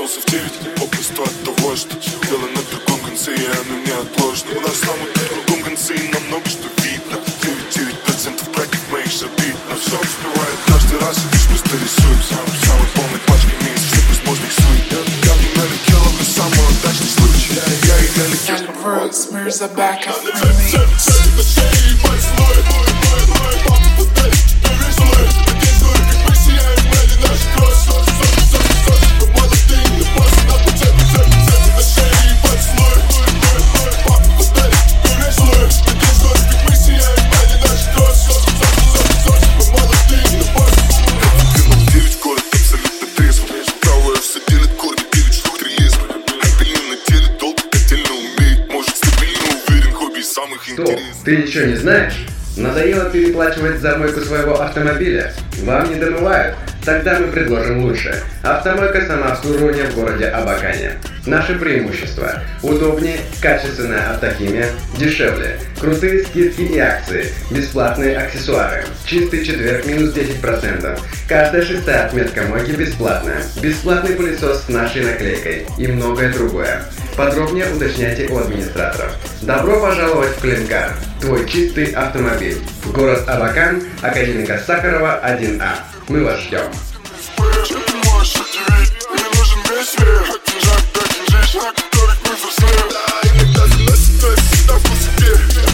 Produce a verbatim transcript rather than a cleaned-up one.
проснулся в девять, попросту от того, что дело на другом конце, и оно неотложно. У нас там на другом конце, и нам много что видно. девяносто девять процентов против моих забит. Но все успевает каждый раз, и лишь просто рисуем сам самой полной пачкой месяц всех возможных сует. Я не налетел, но самый удачный случай. Я и налетел. Стоп, ты ничего не знаешь? Надоело переплачивать за мойку своего автомобиля? Вам не домывают? Тогда мы предложим лучшее. Автомойка самообслуживания в городе Абакане. Наши преимущества: удобнее, качественная автохимия, дешевле, крутые скидки и акции, бесплатные аксессуары, чистый четверг минус десять процентов, каждая шестая отметка мойки бесплатная, бесплатный пылесос с нашей наклейкой и многое другое. Подробнее уточняйте у администраторов. Добро пожаловать в Клинкар, твой чистый автомобиль. Город Абакан, Академика Сахарова, один А. Мы вас ждем. Который мы взрослеем. Да, иногда заносит, но я всегда в высоте.